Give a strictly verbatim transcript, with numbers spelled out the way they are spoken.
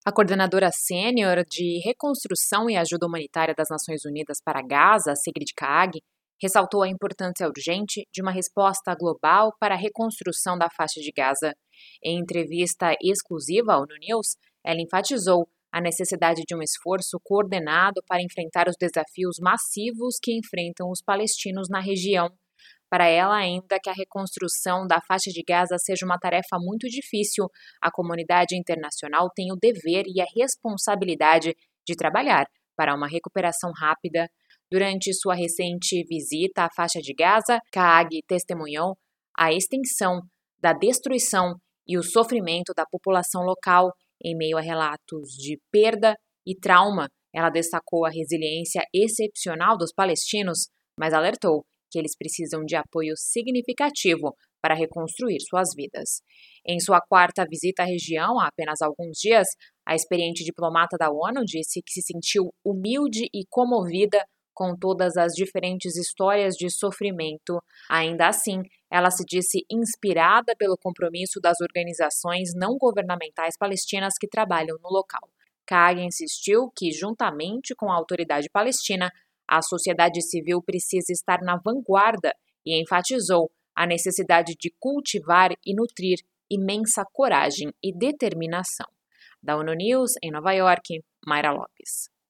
A coordenadora sênior de Reconstrução e Ajuda Humanitária das Nações Unidas para Gaza, Sigrid Kaag, ressaltou a importância urgente de uma resposta global para a reconstrução da faixa de Gaza. Em entrevista exclusiva ao ONU News, ela enfatizou a necessidade de um esforço coordenado para enfrentar os desafios massivos que enfrentam os palestinos na região. Para ela, ainda que a reconstrução da faixa de Gaza seja uma tarefa muito difícil, a comunidade internacional tem o dever e a responsabilidade de trabalhar para uma recuperação rápida. Durante sua recente visita à faixa de Gaza, Kaag testemunhou a extensão da destruição e o sofrimento da população local em meio a relatos de perda e trauma. Ela destacou a resiliência excepcional dos palestinos, mas alertou que eles precisam de apoio significativo para reconstruir suas vidas. Em sua quarta visita à região, há apenas alguns dias, a experiente diplomata da ONU disse que se sentiu humilde e comovida com todas as diferentes histórias de sofrimento. Ainda assim, ela se disse inspirada pelo compromisso das organizações não governamentais palestinas que trabalham no local. Kaag insistiu que, juntamente com a autoridade palestina, a sociedade civil precisa estar na vanguarda e enfatizou a necessidade de cultivar e nutrir imensa coragem e determinação. Da ONU News, em Nova York, Mayra Lopes.